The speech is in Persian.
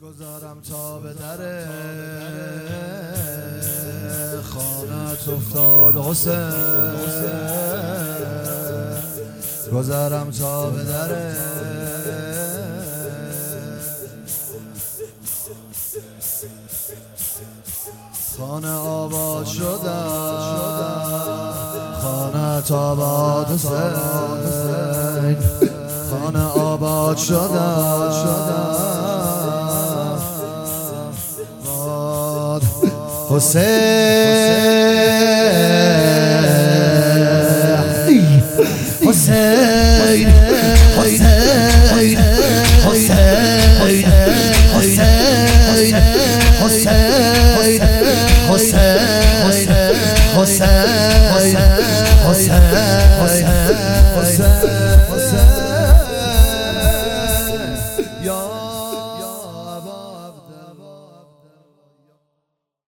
گذارم تا به در خانت افتاد حسین، گذارم تا به در خانه آباد شدم، خانت آباد حسین، خانه آباد شدم حسین.